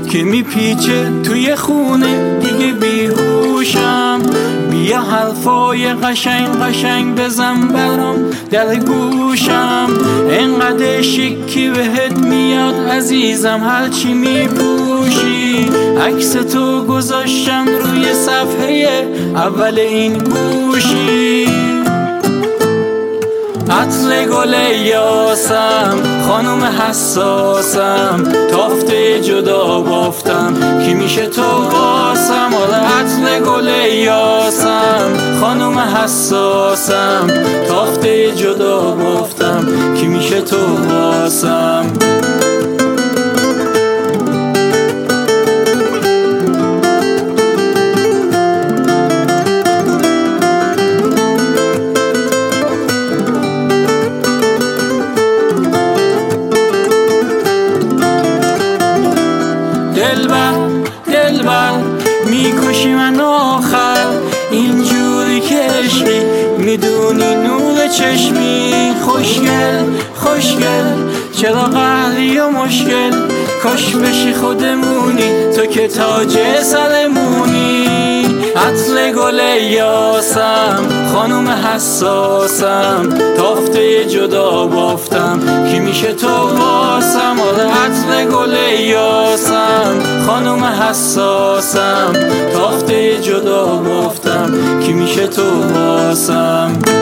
که میپیچه توی خونه دیگه بیهوشم. بیا حرفای قشنگ بزن برام در گوشم، انقدر شکی بهت میاد عزیزم هرچی میپوشی. عکس تو گذاشتم روی صفحه اول این گوشی. عطر گل یاسم خانوم حساسم، تافته جدا بافتم کی میشه تو واسم. آره عطر گل یاسم خانوم حساسم، تافته جدا بافتم کی میشه تو واسم. دلبر میکشی من آخر، اینجوری که عشقی میدونی نور چشمی. خوشگل چرا قهری و مشکل، کاش بشی خودمونی تو که تاج سرمونی. عطر گل یاسم خانوم حساسم، تافته جدا بافتم کی میشه تو واسم. آره عطر گل یاسم خانوم حساسم، تافته جدا بافتم کی میشه تو واسم.